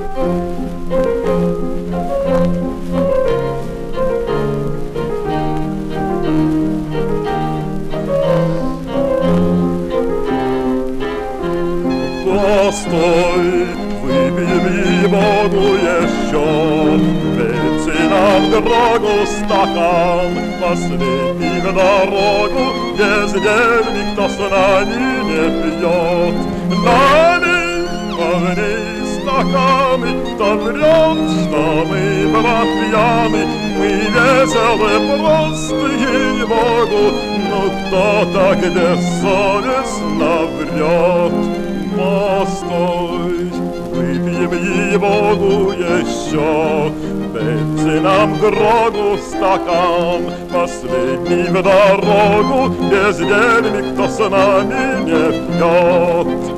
Постой, выпьем ей-богу еще, ведь нам дорогу стакан, последний в дорогу, без дел никто с нами не пьет. Налей полный стаканы, кто врет, что мы пьяны, мы веселы просто ей-богу, но кто так бессовестно врет? Постой, выпьем ей-богу еще, дайте нам Грогу стакан, последний в дорогу, бездельник, кто с нами не пьет.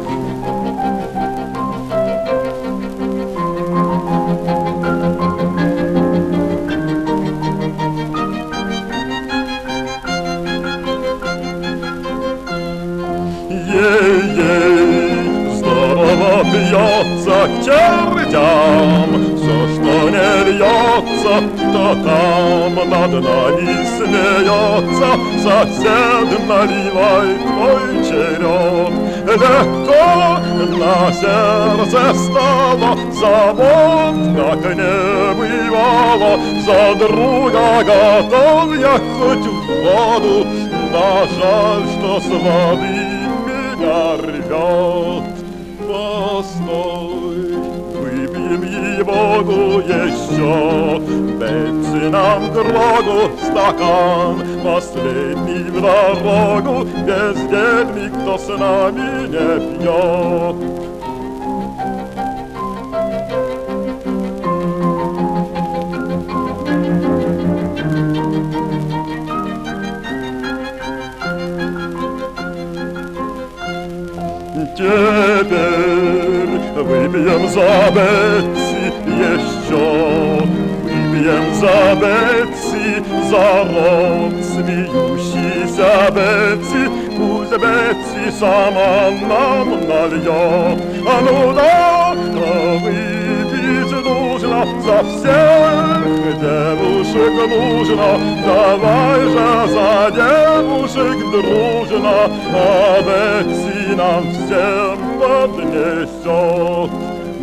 Ей-ей, здорово бьется к чертям, все, что не льется, то там над нами смеется. Сосед, наливай твой черед. Легко на сердце стало, забот, как не бывало. За друга готов я хоть в воду, да жаль, что с воды рвет. Постой, выпьем ей-богу еще, дайте нам Грогу стакан, последний в дорогу, бездельник, кто с нами не пьет. Теперь выпьем за Бетси еще, выпьем за Бетси, за рот смеющийся Бетси, пусть Бетси сама нам нальет. А ну да, выпить нужно за всех девушек нужно, давай же за девушек дружно, а Бетси нам всем поднесет.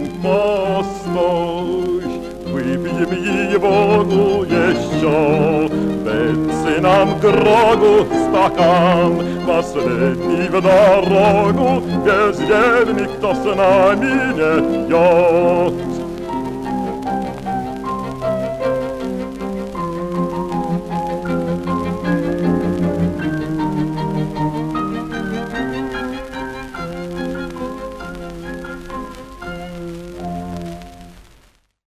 Постой, выпьем ей-богу еще, Бетси нам Грогу стакан, последний в дорогу, бездельник, кто с нами не пьет.